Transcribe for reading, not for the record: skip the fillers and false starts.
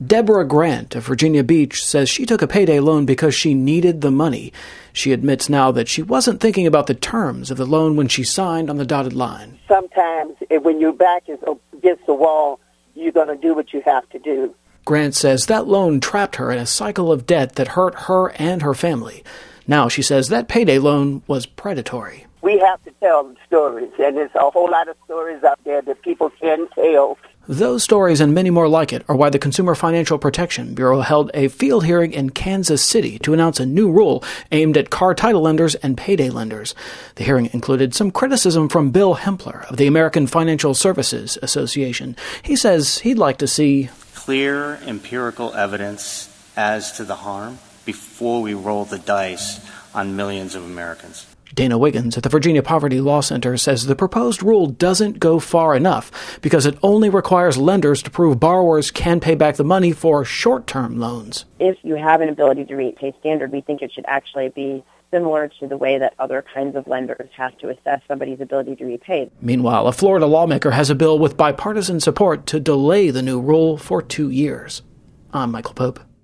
Deborah Grant of Virginia Beach says she took a payday loan because she needed the money. She admits now that she wasn't thinking about the terms of the loan when she signed on the dotted line. Sometimes when your back is against the wall, you're going to do what you have to do. Grant says that loan trapped her in a cycle of debt that hurt her and her family. Now she says that payday loan was predatory. We have to tell stories, and there's a whole lot of stories out there that people can tell. Those stories and many more like it are why the Consumer Financial Protection Bureau held a field hearing in Kansas City to announce a new rule aimed at car title lenders and payday lenders. The hearing included some criticism from Bill Hempler of the American Financial Services Association. He says he'd like to see clear empirical evidence as to the harm before we roll the dice on millions of Americans. Dana Wiggins at the Virginia Poverty Law Center says the proposed rule doesn't go far enough because it only requires lenders to prove borrowers can pay back the money for short-term loans. If you have an ability to repay standard, we think it should actually be similar to the way that other kinds of lenders have to assess somebody's ability to repay. Meanwhile, a Florida lawmaker has a bill with bipartisan support to delay the new rule for 2 years. I'm Michael Pope.